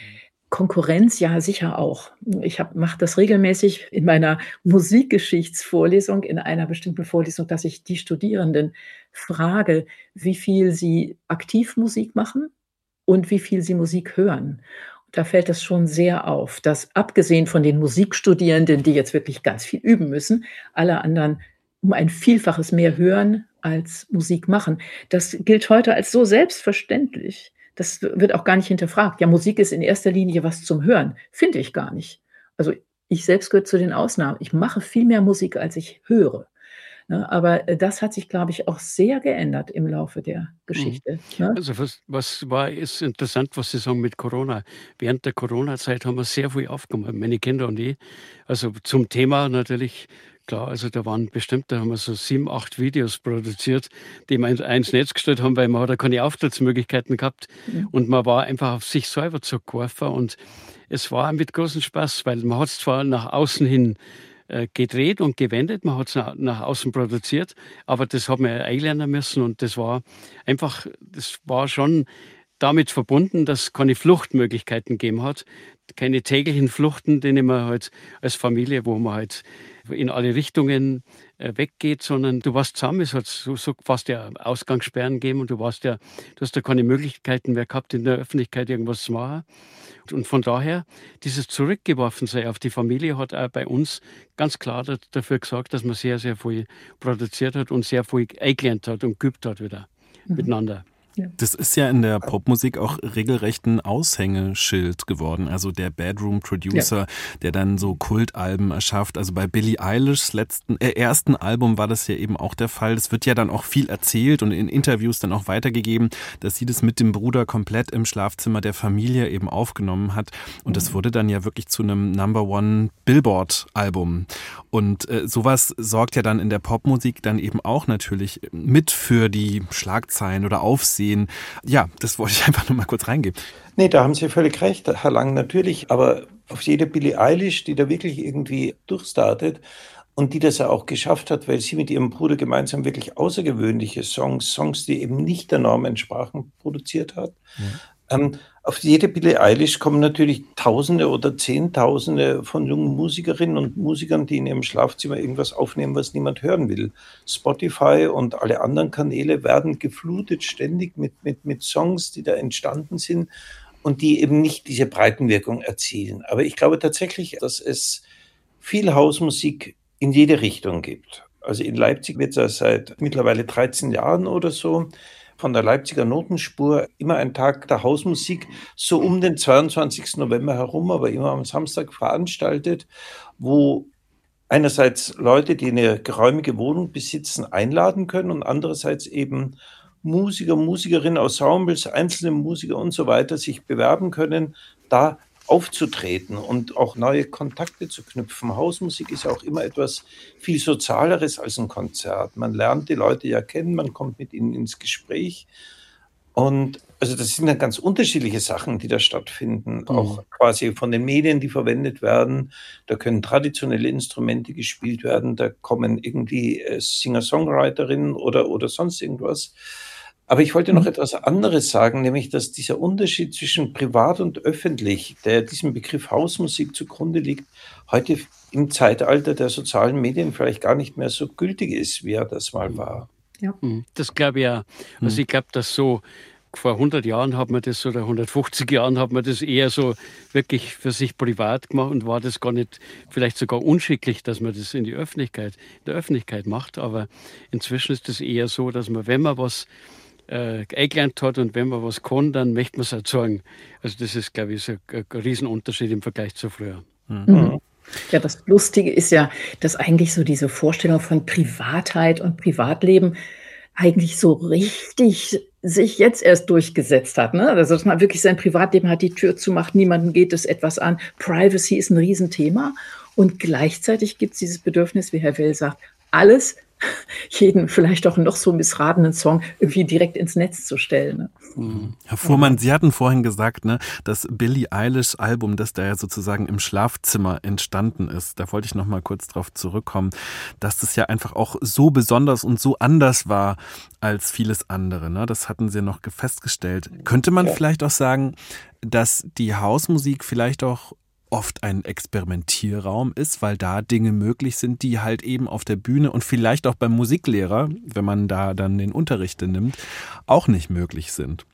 Konkurrenz, ja, sicher auch. Ich mache das regelmäßig in meiner Musikgeschichtsvorlesung, in einer bestimmten Vorlesung, dass ich die Studierenden frage, wie viel sie aktiv Musik machen und wie viel sie Musik hören. Da fällt es schon sehr auf, dass abgesehen von den Musikstudierenden, die jetzt wirklich ganz viel üben müssen, alle anderen um ein Vielfaches mehr hören als Musik machen. Das gilt heute als so selbstverständlich. Das wird auch gar nicht hinterfragt. Ja, Musik ist in erster Linie was zum Hören. Finde ich gar nicht. Also ich selbst gehöre zu den Ausnahmen. Ich mache viel mehr Musik, als ich höre. Ne, aber äh, das hat sich, glaube ich, auch sehr geändert im Laufe der Mhm. Geschichte. Ne? Also was, was war, ist interessant, was Sie sagen mit Corona. Während der Corona-Zeit haben wir sehr viel aufgenommen, meine Kinder und ich. Also zum Thema natürlich, klar, also da waren bestimmt, da haben wir so sieben, acht Videos produziert, die wir ins ins Netz gestellt haben, weil man hat ja keine Auftrittsmöglichkeiten gehabt Mhm. und man war einfach auf sich selber zurückgeworfen und es war mit großem Spaß, weil man hat es zwar nach außen hin äh, gedreht und gewendet, man hat es nach, nach außen produziert, aber das hat man ja einlernen müssen und das war einfach, das war schon damit verbunden, dass es keine Fluchtmöglichkeiten gegeben hat, keine täglichen Fluchten, denen man halt als Familie, wo man halt in alle Richtungen äh, weggeht, sondern du warst zusammen, es hat so, so fast ja Ausgangssperren gegeben und du warst ja, du hast ja keine Möglichkeiten mehr gehabt, in der Öffentlichkeit irgendwas zu machen. Und von daher, dieses Zurückgeworfensein auf die Familie hat auch bei uns ganz klar da- dafür gesorgt, dass man sehr, sehr viel produziert hat und sehr viel eingelernt hat und geübt hat wieder Mhm. miteinander. Ja. Das ist ja in der Popmusik auch regelrecht ein Aushängeschild geworden. Also der Bedroom Producer, der dann so Kultalben erschafft. Also bei Billie Eilishs letzten, äh, ersten Album war das ja eben auch der Fall. Es wird ja dann auch viel erzählt und in Interviews dann auch weitergegeben, dass sie das mit dem Bruder komplett im Schlafzimmer der Familie eben aufgenommen hat. Und das wurde dann ja wirklich zu einem Number One Billboard Album. Und äh, sowas sorgt ja dann in der Popmusik dann eben auch natürlich mit für die Schlagzeilen oder Aufsehen. Ja, das wollte ich einfach nur mal kurz reingeben. Nee, da haben Sie völlig recht, Herr Lang, natürlich. Aber auf jede Billie Eilish, die da wirklich irgendwie durchstartet und die das ja auch geschafft hat, weil sie mit ihrem Bruder gemeinsam wirklich außergewöhnliche Songs, Songs, die eben nicht der Norm entsprachen, produziert hat. Ähm, auf jede Billie Eilish kommen natürlich Tausende oder Zehntausende von jungen Musikerinnen und Musikern, die in ihrem Schlafzimmer irgendwas aufnehmen, was niemand hören will. Spotify und alle anderen Kanäle werden geflutet ständig mit, mit, mit Songs, die da entstanden sind und die eben nicht diese Breitenwirkung erzielen. Aber ich glaube tatsächlich, dass es viel Hausmusik in jede Richtung gibt. Also in Leipzig wird es seit mittlerweile dreizehn Jahren oder so von der Leipziger Notenspur immer ein Tag der Hausmusik, so um den zweiundzwanzigsten November herum, aber immer am Samstag veranstaltet, wo einerseits Leute, die eine geräumige Wohnung besitzen, einladen können und andererseits eben Musiker, Musikerinnen, Ensembles, einzelne Musiker und so weiter sich bewerben können, da aufzutreten und auch neue Kontakte zu knüpfen. Hausmusik ist ja auch immer etwas viel Sozialeres als ein Konzert. Man lernt die Leute ja kennen, man kommt mit ihnen ins Gespräch. Und also das sind dann ganz unterschiedliche Sachen, die da stattfinden, Mhm. auch quasi von den Medien, die verwendet werden. Da können traditionelle Instrumente gespielt werden, da kommen irgendwie äh, Singer-Songwriterinnen oder, oder sonst irgendwas. Aber ich wollte noch Mhm. etwas anderes sagen, nämlich dass dieser Unterschied zwischen privat und öffentlich, der diesem Begriff Hausmusik zugrunde liegt, heute im Zeitalter der sozialen Medien vielleicht gar nicht mehr so gültig ist, wie er das mal war. Ja. Mhm. Das glaube ich auch. Also ich glaube, dass so vor hundert Jahren hat man das oder hundertfünfzig Jahren hat man das eher so wirklich für sich privat gemacht und war das gar nicht, vielleicht sogar unschicklich, dass man das in die Öffentlichkeit, in der Öffentlichkeit macht. Aber inzwischen ist es eher so, dass man, wenn man was äh, eingelernt hat und wenn man was kann, dann möchte man es auch zeigen. Also das ist, glaube ich, so ein, ein Riesenunterschied im Vergleich zu früher. Mhm. Ja, das Lustige ist ja, dass eigentlich so diese Vorstellung von Privatheit und Privatleben eigentlich so richtig sich jetzt erst durchgesetzt hat, ne? Also, dass man wirklich sein Privatleben hat, die Tür zumacht, niemandem geht es etwas an. Privacy ist ein Riesenthema und gleichzeitig gibt es dieses Bedürfnis, wie Herr Will sagt, alles jeden vielleicht auch noch so missratenen Song irgendwie direkt ins Netz zu stellen. Ne? Mhm. Herr Fuhrmann, Sie hatten vorhin gesagt, ne, das Billie Eilish Album, das da ja sozusagen im Schlafzimmer entstanden ist, da wollte ich noch mal kurz drauf zurückkommen, dass das ja einfach auch so besonders und so anders war als vieles andere. Ne? Das hatten Sie noch festgestellt. Könnte man ja. vielleicht auch sagen, dass die Hausmusik vielleicht auch oft ein Experimentierraum ist, weil da Dinge möglich sind, die halt eben auf der Bühne und vielleicht auch beim Musiklehrer, wenn man da dann den Unterricht nimmt, auch nicht möglich sind?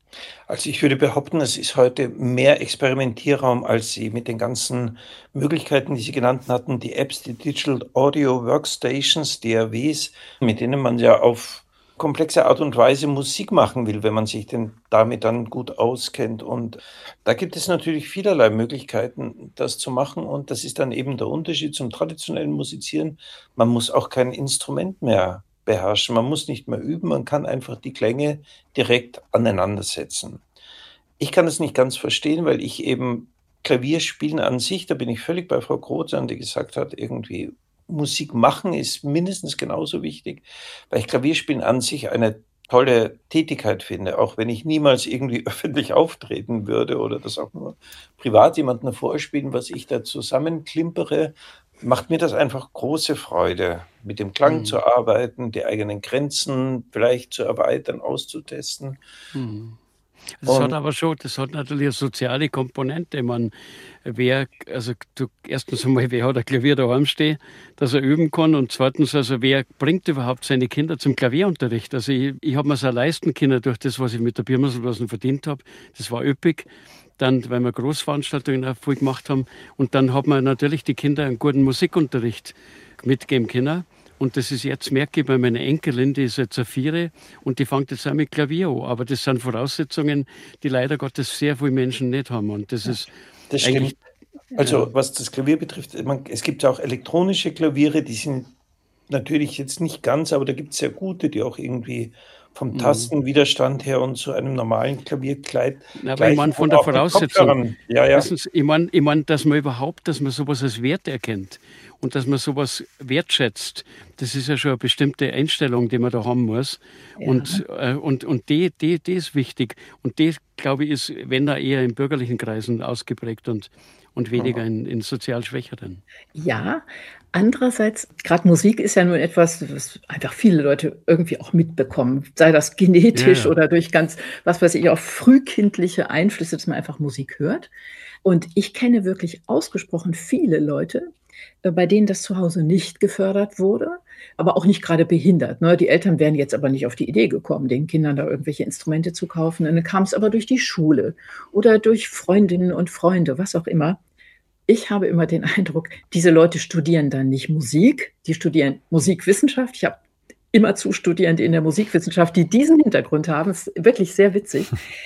Also ich würde behaupten, es ist heute mehr Experimentierraum, als Sie mit den ganzen Möglichkeiten, die Sie genannt hatten, die Apps, die Digital Audio Workstations, D A Ws, mit denen man ja auf komplexe Art und Weise Musik machen will, wenn man sich denn damit dann gut auskennt. Und da gibt es natürlich vielerlei Möglichkeiten, das zu machen. Und das ist dann eben der Unterschied zum traditionellen Musizieren. Man muss auch kein Instrument mehr beherrschen. Man muss nicht mehr üben. Man kann einfach die Klänge direkt aneinander setzen. Ich kann das nicht ganz verstehen, weil ich eben Klavierspielen an sich, da bin ich völlig bei Frau Groth, die gesagt hat, irgendwie Musik machen ist mindestens genauso wichtig, weil ich Klavierspielen an sich eine tolle Tätigkeit finde, auch wenn ich niemals irgendwie öffentlich auftreten würde oder das auch nur privat jemandem vorspielen, was ich da zusammenklimpere, macht mir das einfach große Freude, mit dem Klang mhm. zu arbeiten, die eigenen Grenzen vielleicht zu erweitern, auszutesten. Mhm. Das hat aber schon, das hat natürlich eine soziale Komponente. Man, wer, also du, erstens einmal, wer hat ein Klavier daheim stehen, dass er üben kann, und zweitens, also wer bringt überhaupt seine Kinder zum Klavierunterricht? Also ich, ich habe mir es auch leisten können durch das, was ich mit der Birmenselblasen verdient habe. Das war üppig. Dann, weil wir Großveranstaltungen auch viel gemacht haben, und dann hat man natürlich die Kinder einen guten Musikunterricht mitgeben können. Und das ist jetzt, merke ich bei meiner Enkelin, die ist jetzt eine Viere und die fängt jetzt auch mit Klavier an. Aber das sind Voraussetzungen, die leider Gottes sehr viele Menschen nicht haben. Und das ist das stimmt. Also was das Klavier betrifft, man, es gibt ja auch elektronische Klaviere, die sind natürlich jetzt nicht ganz, aber da gibt es sehr gute, die auch irgendwie vom Tastenwiderstand her und zu einem normalen Klavierkleid. Na, aber ich meine von der Voraussetzung. Ja, ja. Sie, ich meine, ich mein, dass man überhaupt, dass man sowas als Wert erkennt und dass man sowas wertschätzt, das ist ja schon eine bestimmte Einstellung, die man da haben muss. Ja. Und, äh, und, und die, die, die ist wichtig. Und die, glaube ich, ist, wenn da eher in bürgerlichen Kreisen ausgeprägt und, und weniger in, in sozial Schwächeren. Ja, andererseits, gerade Musik ist ja nun etwas, was einfach viele Leute irgendwie auch mitbekommen, sei das genetisch ja, ja. oder durch ganz, was weiß ich, auch frühkindliche Einflüsse, dass man einfach Musik hört. Und ich kenne wirklich ausgesprochen viele Leute, bei denen das zu Hause nicht gefördert wurde, aber auch nicht gerade behindert. Ne? Die Eltern wären jetzt aber nicht auf die Idee gekommen, den Kindern da irgendwelche Instrumente zu kaufen. Und dann kam es aber durch die Schule oder durch Freundinnen und Freunde, was auch immer. Ich habe immer den Eindruck, diese Leute studieren dann nicht Musik, die studieren Musikwissenschaft. Ich habe immerzu Studierende in der Musikwissenschaft, die diesen Hintergrund haben. Das ist wirklich sehr witzig.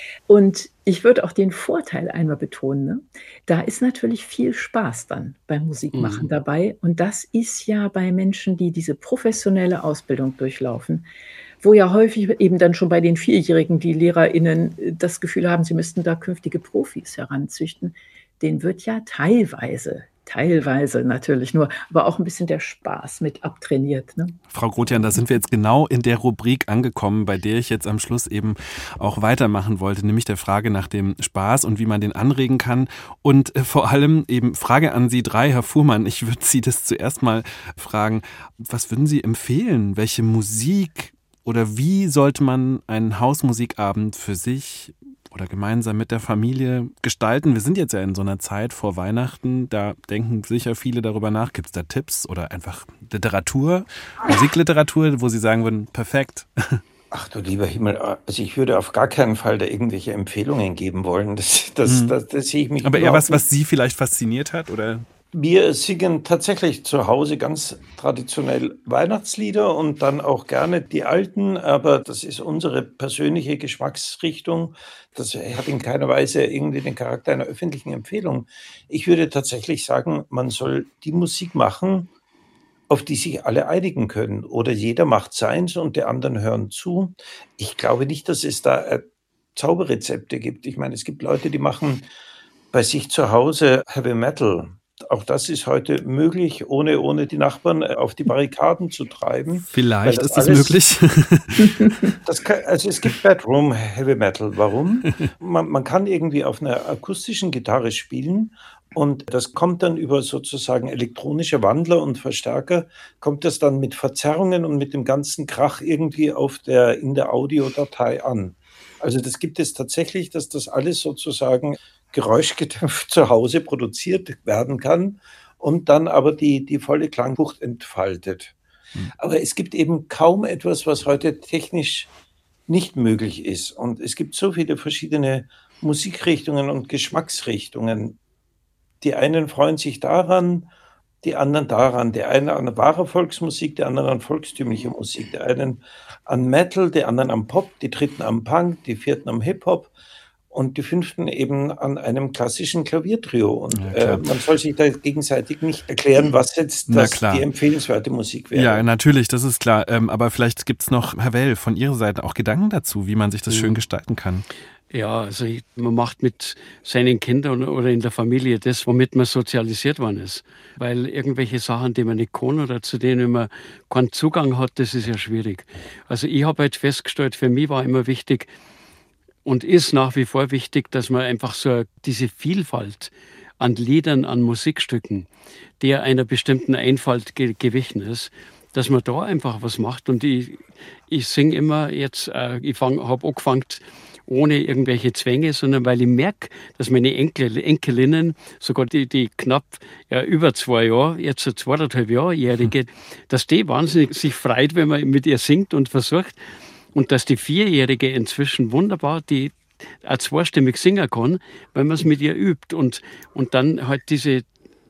Und ich würde auch den Vorteil einmal betonen. Ne? Da ist natürlich viel Spaß dann beim Musikmachen mhm. dabei. Und das ist ja bei Menschen, die diese professionelle Ausbildung durchlaufen, wo ja häufig eben dann schon bei den Vierjährigen die LehrerInnen das Gefühl haben, sie müssten da künftige Profis heranzüchten. Den wird ja teilweise, teilweise natürlich nur, aber auch ein bisschen der Spaß mit abtrainiert. Ne? Frau Grotian, da sind wir jetzt genau in der Rubrik angekommen, bei der ich jetzt am Schluss eben auch weitermachen wollte, nämlich der Frage nach dem Spaß und wie man den anregen kann. Und vor allem eben Frage an Sie drei, Herr Fuhrmann, ich würde Sie das zuerst mal fragen, was würden Sie empfehlen? Welche Musik oder wie sollte man einen Hausmusikabend für sich oder gemeinsam mit der Familie gestalten? Wir sind jetzt ja in so einer Zeit vor Weihnachten, da denken sicher viele darüber nach. Gibt es da Tipps oder einfach Literatur, Musikliteratur, wo Sie sagen würden, perfekt? Ach du lieber Himmel, also ich würde auf gar keinen Fall da irgendwelche Empfehlungen geben wollen. Das, das, hm. das, das sehe ich mich. Aber eher was, was Sie vielleicht fasziniert hat, oder? Wir singen tatsächlich zu Hause ganz traditionell Weihnachtslieder und dann auch gerne die alten, aber das ist unsere persönliche Geschmacksrichtung. Das hat in keiner Weise irgendwie den Charakter einer öffentlichen Empfehlung. Ich würde tatsächlich sagen, man soll die Musik machen, auf die sich alle einigen können. Oder jeder macht seins und die anderen hören zu. Ich glaube nicht, dass es da äh, Zauberrezepte gibt. Ich meine, es gibt Leute, die machen bei sich zu Hause Heavy Metal. Auch das ist heute möglich, ohne, ohne die Nachbarn auf die Barrikaden zu treiben. Vielleicht das ist das alles, möglich. das kann, also es gibt Bedroom Heavy Metal. Warum? Man, man kann irgendwie auf einer akustischen Gitarre spielen und das kommt dann über sozusagen elektronische Wandler und Verstärker, kommt das dann mit Verzerrungen und mit dem ganzen Krach irgendwie auf der, in der Audiodatei an. Also das gibt es tatsächlich, dass das alles sozusagen geräuschgedämpft zu Hause produziert werden kann und dann aber die, die volle Klangbucht entfaltet. Mhm. Aber es gibt eben kaum etwas, was heute technisch nicht möglich ist. Und es gibt so viele verschiedene Musikrichtungen und Geschmacksrichtungen. Die einen freuen sich daran, die anderen daran. Der eine an wahre Volksmusik, der andere an volkstümliche Musik. Der einen an Metal, der anderen am Pop, die dritten am Punk, die vierten am Hip-Hop. Und die fünften eben an einem klassischen Klaviertrio. Und ja, äh, man soll sich da gegenseitig nicht erklären, was jetzt das, die empfehlenswerte Musik wäre. Ja, natürlich, das ist klar. Ähm, aber vielleicht gibt's noch, Herr Well, von Ihrer Seite auch Gedanken dazu, wie man sich das mhm. schön gestalten kann. Ja, also ich, man macht mit seinen Kindern oder in der Familie das, womit man sozialisiert worden ist. Weil irgendwelche Sachen, die man nicht kann oder zu denen man keinen Zugang hat, das ist ja schwierig. Also ich habe halt festgestellt, für mich war immer wichtig, und ist nach wie vor wichtig, dass man einfach so diese Vielfalt an Liedern, an Musikstücken, der einer bestimmten Einfalt ge- gewichen ist, dass man da einfach was macht. Und ich, ich singe immer jetzt, äh, ich habe angefangen ohne irgendwelche Zwänge, sondern weil ich merke, dass meine Enkel, Enkelinnen, sogar die, die knapp ja, über zwei Jahre, jetzt so zweieinhalb Jahrjährige, dass die wahnsinnig sich freut, wenn man mit ihr singt und versucht. Und dass die Vierjährige inzwischen wunderbar die auch zweistimmig singen kann, wenn man es mit ihr übt. Und, und dann halt diese,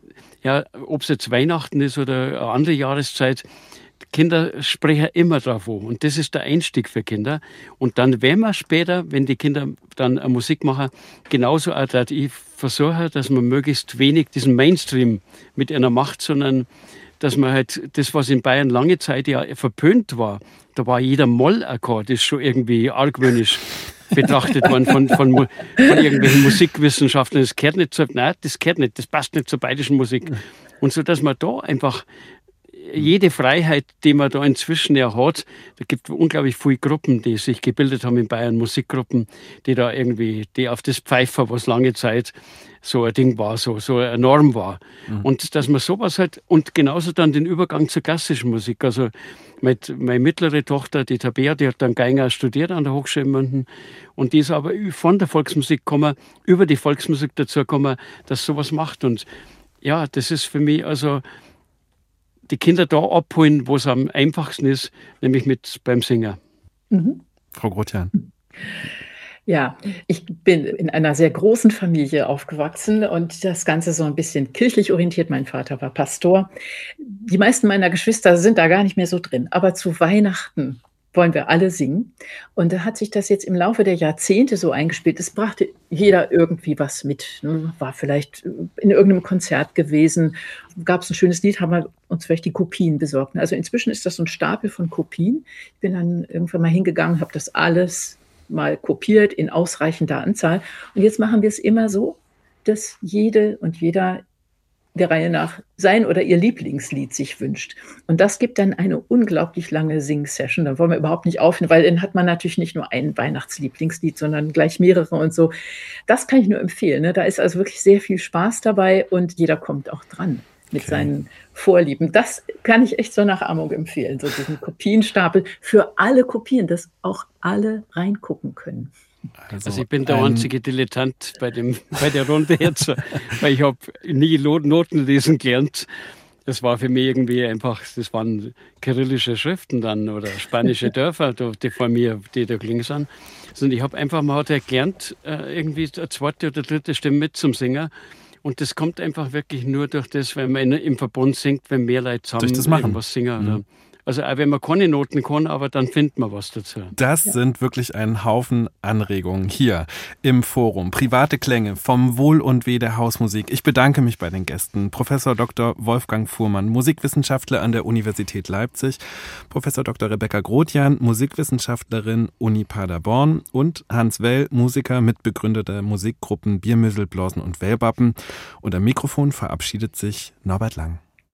ja, ob es jetzt Weihnachten ist oder eine andere Jahreszeit, Kinder sprechen immer drauf an. Und das ist der Einstieg für Kinder. Und dann, wenn man später, wenn die Kinder dann Musik machen, genauso auch, dass ich versuche, dass man möglichst wenig diesen Mainstream mit einer macht, sondern dass man halt das, was in Bayern lange Zeit ja verpönt war, da war jeder Mollakkord, ist schon irgendwie argwöhnisch betrachtet worden von, von, von irgendwelchen Musikwissenschaftlern. Das gehört nicht zur, nein, das gehört nicht, das passt nicht zur bayerischen Musik. Und so, dass man da einfach jede Freiheit, die man da inzwischen ja hat, da gibt es unglaublich viele Gruppen, die sich gebildet haben in Bayern, Musikgruppen, die da irgendwie, die auf das Pfeifer, was lange Zeit so ein Ding war, so, so eine Norm war. Mhm. Und dass man sowas halt, und genauso dann den Übergang zur klassischen Musik. Also mit, meine mittlere Tochter, die Tabea, die hat dann Geiger studiert an der Hochschule in München und die ist aber von der Volksmusik gekommen, über die Volksmusik dazu gekommen, dass sowas macht. Und ja, das ist für mich also die Kinder da abholen, wo es am einfachsten ist, nämlich mit beim Singen. Mhm. Frau Grotjan. Ja, ich bin in einer sehr großen Familie aufgewachsen und das Ganze so ein bisschen kirchlich orientiert. Mein Vater war Pastor. Die meisten meiner Geschwister sind da gar nicht mehr so drin. Aber zu Weihnachten wollen wir alle singen. Und da hat sich das jetzt im Laufe der Jahrzehnte so eingespielt. Es brachte jeder irgendwie was mit. War vielleicht in irgendeinem Konzert gewesen. Gab es ein schönes Lied, haben wir uns vielleicht die Kopien besorgt. Also inzwischen ist das so ein Stapel von Kopien. Ich bin dann irgendwann mal hingegangen, habe das alles mal kopiert in ausreichender Anzahl. Und jetzt machen wir es immer so, dass jede und jeder der Reihe nach sein oder ihr Lieblingslied sich wünscht. Und das gibt dann eine unglaublich lange Sing-Session. Da wollen wir überhaupt nicht aufhören, weil dann hat man natürlich nicht nur ein Weihnachtslieblingslied, sondern gleich mehrere und so. Das kann ich nur empfehlen. Ne? Da ist also wirklich sehr viel Spaß dabei und jeder kommt auch dran mit okay. seinen Vorlieben. Das kann ich echt zur Nachahmung empfehlen, so diesen Kopienstapel für alle Kopien, dass auch alle reingucken können. Also, also ich bin der einzige Dilettant bei, dem, bei der Runde jetzt, weil ich habe nie Noten lesen gelernt. Das war für mich irgendwie einfach, das waren kyrillische Schriften dann oder spanische Dörfer, die vor mir, die da klingen sind. Und ich habe einfach mal gelernt, irgendwie eine zweite oder dritte Stimme mit zum Singen. Und das kommt einfach wirklich nur durch das, wenn man im Verbund singt, wenn mehr Leute zusammen das machen. irgendwas singen. Mhm. Also auch wenn man keine Noten kann, aber dann findet man was dazu. Das ja. sind wirklich ein Haufen Anregungen hier im Forum. Private Klänge vom Wohl und Weh der Hausmusik. Ich bedanke mich bei den Gästen. Professor Doktor Wolfgang Fuhrmann, Musikwissenschaftler an der Universität Leipzig, Professor Doktor Rebecca Grothjan, Musikwissenschaftlerin, Uni Paderborn und Hans Well, Musiker, Mitbegründer der Musikgruppen Biermüssel, Blasen und Wellbappen. Und am Mikrofon verabschiedet sich Norbert Lang.